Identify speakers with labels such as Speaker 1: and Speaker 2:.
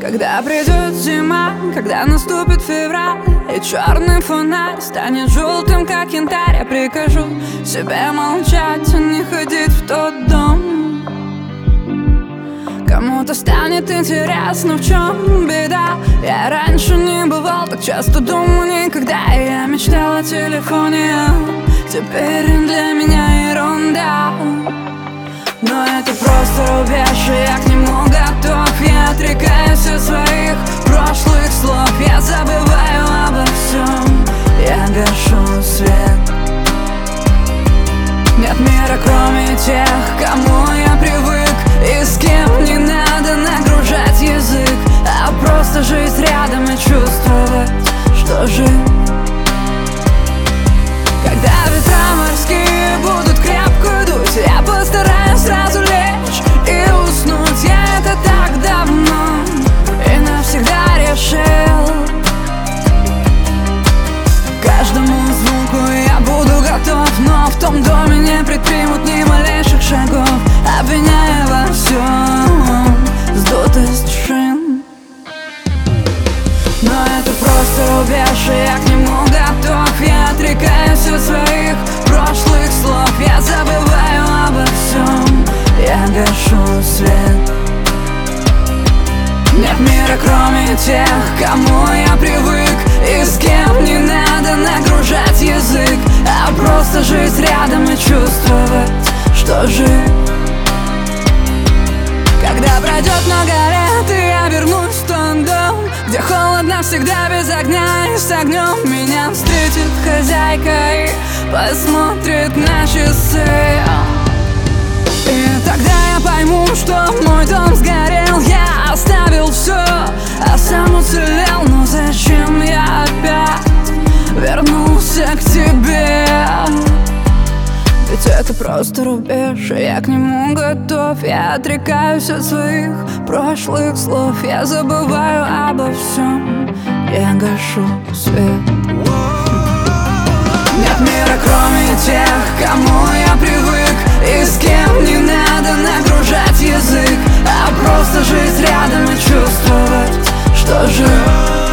Speaker 1: Когда придет зима, когда наступит февраль, и черный фонарь станет желтым, как янтарь, я прикажу себе молчать и не ходить в тот дом. Кому-то станет интересно, в чем беда. Я раньше не бывал так часто дома никогда. Я мечтал о телефоне, теперь для меня ерунда. Но это просто рубеж, и я к нему готов. Я отрекаюсь от своих прошлых слов. Я забываю обо всем, я гашу свет. Нет мира, кроме тех, кому я привык, и с кем не надо нагружать язык, а просто жить рядом и чувствовать, что жив. Когда ветра морские будут крепко дуть, я постараюсь сразу лечь и уснуть. Я это так давно и навсегда решил. Каждому звуку я буду готов, но в том доме не предпримут ни малейших шагов, обвиняя во всем сдутость шин. Но это просто рубеж, и я к нему готов. Я отрекаюсь от своих прошлых слов. Я забываю обо всем, я гашу свет. Нет мира, кроме тех, кому я привык, и с кем не надо нагружать язык, а просто жить рядом и чувствовать, что жив. Когда пройдет много лет, и я вернусь в тот дом, где холодно всегда без огня, и с огнем меня встретит хозяйка и посмотрит на часы. И тогда я пойму, что мой дом сгорел. Я оставил все, а сам уцелел. Но зачем я опять вернулся к тебе? Ведь это просто рубеж, и я к нему готов. Я отрекаюсь от своих прошлых слов. Я забываю обо всем, я гашу свет. Нет мира, кроме тех, кому я привык, и с кем не надо нагружать язык, а просто жить рядом и чувствовать, что жив.